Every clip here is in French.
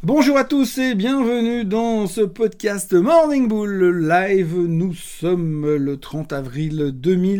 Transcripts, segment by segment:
Bonjour à tous et bienvenue dans ce podcast Morning Bull Live. Nous sommes le 30 avril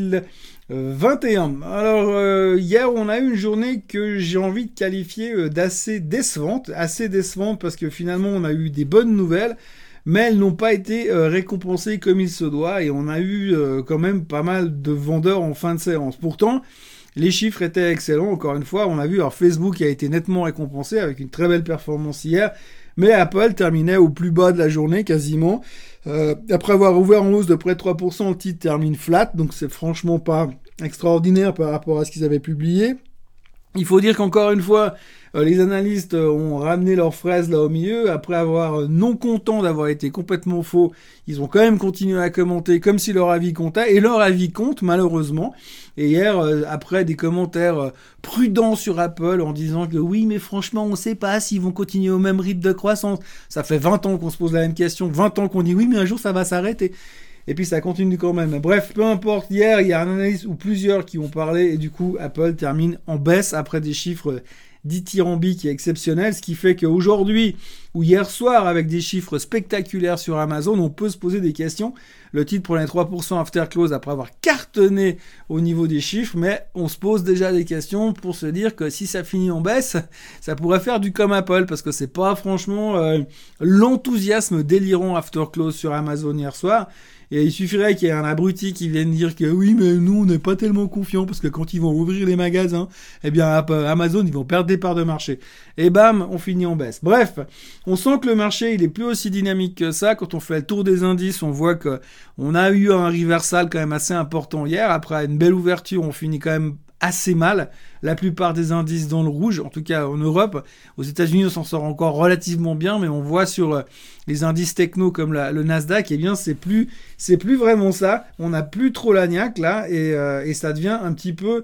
2021. Alors hier on a eu une journée que j'ai envie de qualifier d'assez décevante. Assez décevante parce que finalement on a eu des bonnes nouvelles, mais elles n'ont pas été récompensées comme il se doit et on a eu quand même pas mal de vendeurs en fin de séance. Pourtant, les chiffres étaient excellents, encore une fois, on a vu, alors Facebook a été nettement récompensé avec une très belle performance hier, mais Apple terminait au plus bas de la journée quasiment. Après avoir ouvert en hausse de près de 3%, le titre termine flat, donc c'est franchement pas extraordinaire par rapport à ce qu'ils avaient publié. Il faut dire qu'encore une fois, les analystes ont ramené leurs fraises là au milieu. Après avoir non content d'avoir été complètement faux, ils ont quand même continué à commenter comme si leur avis comptait. Et leur avis compte malheureusement. Et hier, après des commentaires prudents sur Apple en disant que oui, mais franchement, on sait pas s'ils vont continuer au même rythme de croissance. Ça fait 20 ans qu'on se pose la même question, 20 ans qu'on dit oui, mais un jour ça va s'arrêter. Et puis ça continue quand même. Bref, peu importe, hier, il y a un analyste ou plusieurs qui ont parlé et du coup, Apple termine en baisse après des chiffres dithyrambiques et exceptionnels, ce qui fait qu'aujourd'hui, ou hier soir, avec des chiffres spectaculaires sur Amazon, on peut se poser des questions. Le titre prenait 3% after close après avoir cartonné au niveau des chiffres, mais on se pose déjà des questions pour se dire que si ça finit en baisse, ça pourrait faire du comme Apple, parce que c'est pas franchement l'enthousiasme délirant after close sur Amazon hier soir. Et il suffirait qu'il y ait un abruti qui vienne dire que oui, mais nous, on n'est pas tellement confiants parce que quand ils vont ouvrir les magasins, eh bien, Amazon, ils vont perdre des parts de marché. Et bam, on finit en baisse. Bref, on sent que le marché, il est plus aussi dynamique que ça. Quand on fait le tour des indices, on voit que on a eu un reversal quand même assez important hier. Après une belle ouverture, on finit quand même assez mal. La plupart des indices dans le rouge, en tout cas en Europe. Aux États-Unis, on s'en sort encore relativement bien, mais on voit sur les indices techno comme le Nasdaq, eh bien c'est plus vraiment ça. On n'a plus trop la niaque là, et ça devient un petit peu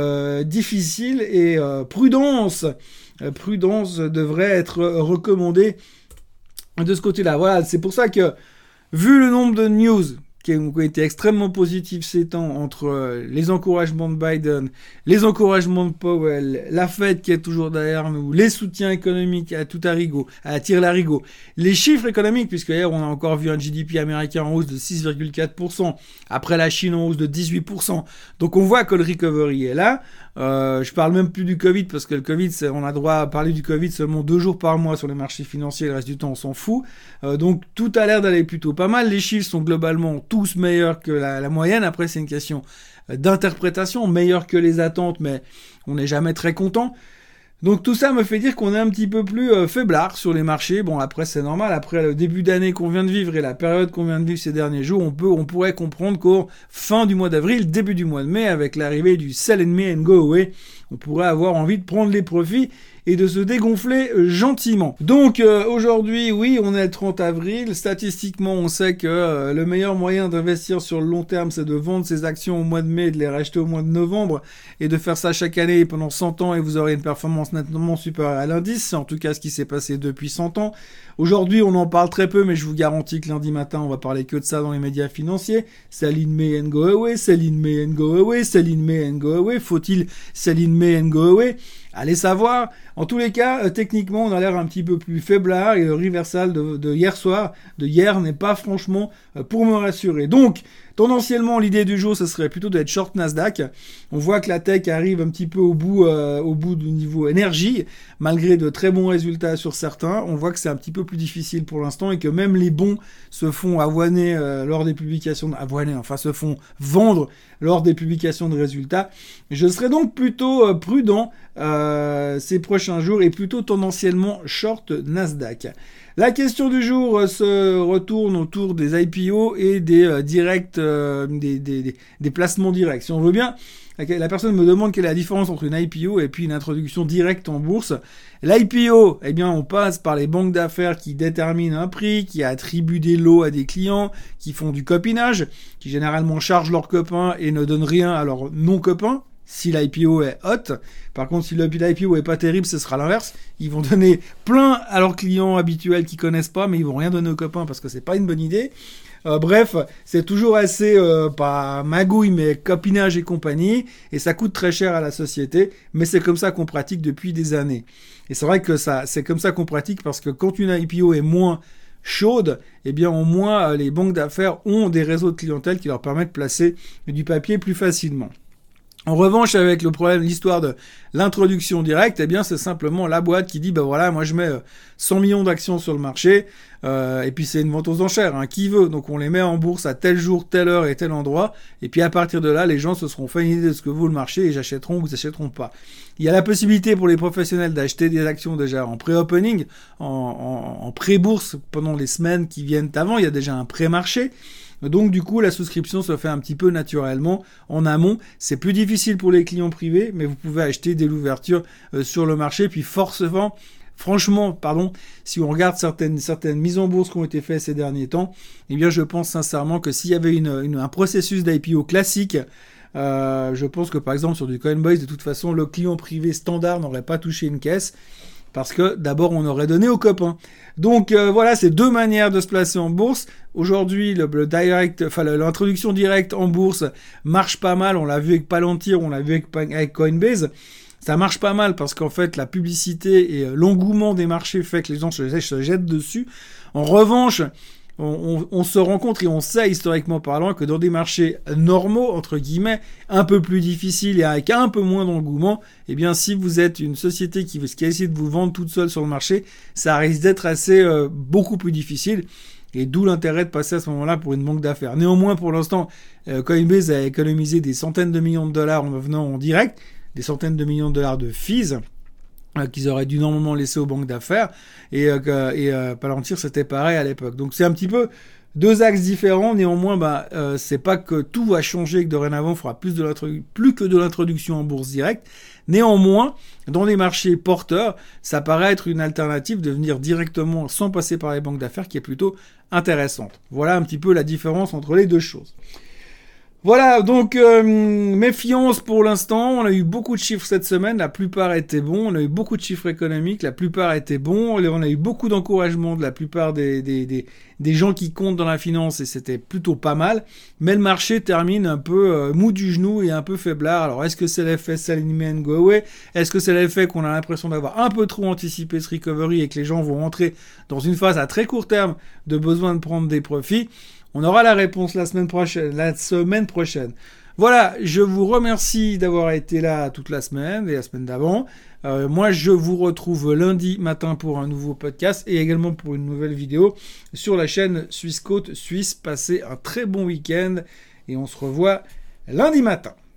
difficile. Et prudence devrait être recommandée de ce côté-là. Voilà, c'est pour ça que vu le nombre de news qui ont été extrêmement positifs ces temps entre les encouragements de Biden, les encouragements de Powell, la Fed qui est toujours derrière nous, les soutiens économiques à tout à tire-larigot, les chiffres économiques, puisque hier on a encore vu un GDP américain en hausse de 6,4%, après la Chine en hausse de 18%. Donc on voit que le recovery est là. Je parle même plus du Covid parce que le Covid, on a droit à parler du Covid seulement 2 jours par mois sur les marchés financiers, le reste du temps on s'en fout. Donc tout a l'air d'aller plutôt pas mal. Les chiffres sont globalement tous meilleurs que la moyenne. Après c'est une question d'interprétation, meilleurs que les attentes, mais on n'est jamais très content. Donc tout ça me fait dire qu'on est un petit peu plus faiblard sur les marchés. Bon, après c'est normal, après le début d'année qu'on vient de vivre et la période qu'on vient de vivre ces derniers jours, on pourrait comprendre qu'au fin du mois d'avril, début du mois de mai, avec l'arrivée du sell in May and go away, on pourrait avoir envie de prendre les profits et de se dégonfler gentiment. Donc aujourd'hui, oui, on est le 30 avril. Statistiquement, on sait que le meilleur moyen d'investir sur le long terme, c'est de vendre ses actions au mois de mai et de les racheter au mois de novembre et de faire ça chaque année pendant 100 ans et vous aurez une performance nettement supérieure à l'indice. C'est en tout cas ce qui s'est passé depuis 100 ans. Aujourd'hui, on en parle très peu, mais je vous garantis que lundi matin, on va parler que de ça dans les médias financiers. Sell in May and go away, sell in May and go away, sell in May and go away. Faut-il sell in May and go away? Allez savoir. En tous les cas, techniquement, on a l'air un petit peu plus faiblard et le reversal de hier soir, de hier, n'est pas franchement pour me rassurer. Donc, tendanciellement, l'idée du jour, ce serait plutôt d'être short Nasdaq. On voit que la tech arrive un petit peu au bout du niveau énergie, malgré de très bons résultats sur certains. On voit que c'est un petit peu plus difficile pour l'instant et que même les bons se font avoiner lors des publications, se font vendre lors des publications de résultats. Je serais donc plutôt prudent ces prochains jours et plutôt tendanciellement short Nasdaq. La question du jour se retourne autour des IPO et des directs, des placements directs. Si on veut bien, la personne me demande quelle est la différence entre une IPO et puis une introduction directe en bourse. L'IPO, eh bien, on passe par les banques d'affaires qui déterminent un prix, qui attribuent des lots à des clients, qui font du copinage, qui généralement chargent leurs copains et ne donnent rien à leurs non-copains. Si l'IPO est hot. Par contre, si l'IPO est pas terrible, ce sera l'inverse. Ils vont donner plein à leurs clients habituels qui connaissent pas, mais ils vont rien donner aux copains parce que c'est pas une bonne idée. Bref, c'est toujours assez, pas magouille, mais copinage et compagnie, et ça coûte très cher à la société, mais c'est comme ça qu'on pratique depuis des années. Et c'est vrai que c'est comme ça qu'on pratique parce que quand une IPO est moins chaude, eh bien au moins les banques d'affaires ont des réseaux de clientèle qui leur permettent de placer du papier plus facilement. En revanche, avec le problème, l'histoire de l'introduction directe, eh bien, c'est simplement la boîte qui dit, voilà, moi je mets 100 millions d'actions sur le marché, et puis c'est une vente aux enchères, qui veut. Donc on les met en bourse à tel jour, telle heure et tel endroit, et puis à partir de là, les gens se seront fait une idée de ce que vaut le marché et j'achèteront ou ils achèteront pas. Il y a la possibilité pour les professionnels d'acheter des actions déjà en pré-opening, en pré-bourse pendant les semaines qui viennent avant. Il y a déjà un pré-marché. Donc du coup, la souscription se fait un petit peu naturellement en amont. C'est plus difficile pour les clients privés, mais vous pouvez acheter dès l'ouverture sur le marché. Puis franchement, si on regarde certaines mises en bourse qui ont été faites ces derniers temps, eh bien je pense sincèrement que s'il y avait un processus d'IPO classique, je pense que par exemple sur du Coinbase, de toute façon, le client privé standard n'aurait pas touché une caisse. Parce que d'abord on aurait donné aux copains. Donc voilà, c'est deux manières de se placer en bourse. Aujourd'hui, l'introduction directe en bourse marche pas mal. On l'a vu avec Palantir, on l'a vu avec Coinbase. Ça marche pas mal parce qu'en fait la publicité et l'engouement des marchés fait que les gens se jettent dessus. En revanche, on se rend compte et on sait historiquement parlant que dans des marchés normaux, entre guillemets, un peu plus difficiles et avec un peu moins d'engouement, eh bien si vous êtes une société qui essaie de vous vendre toute seule sur le marché, ça risque d'être assez beaucoup plus difficile. Et d'où l'intérêt de passer à ce moment-là pour une banque d'affaires. Néanmoins, pour l'instant, Coinbase a économisé des centaines de millions de dollars en venant en direct, des centaines de millions de dollars de fees qu'ils auraient dû normalement laisser aux banques d'affaires, et Palantir c'était pareil à l'époque. Donc c'est un petit peu deux axes différents. Néanmoins, c'est pas que tout va changer, que dorénavant on fera plus que de l'introduction en bourse directe. Néanmoins, dans les marchés porteurs, ça paraît être une alternative de venir directement sans passer par les banques d'affaires qui est plutôt intéressante. Voilà un petit peu la différence entre les deux choses. Voilà, donc méfiance pour l'instant. On a eu beaucoup de chiffres cette semaine, la plupart étaient bons. On a eu beaucoup de chiffres économiques, la plupart étaient bons. On a eu beaucoup d'encouragement de la plupart des gens qui comptent dans la finance et c'était plutôt pas mal. Mais le marché termine un peu mou du genou et un peu faiblard. Alors est-ce que c'est l'effet sell in and go away? Est-ce que c'est l'effet qu'on a l'impression d'avoir un peu trop anticipé ce recovery et que les gens vont rentrer dans une phase à très court terme de besoin de prendre des profits? On aura la réponse la semaine prochaine. Voilà, je vous remercie d'avoir été là toute la semaine et la semaine d'avant. Moi, je vous retrouve lundi matin pour un nouveau podcast et également pour une nouvelle vidéo sur la chaîne Suisse Côte Suisse. Passez un très bon week-end et on se revoit lundi matin.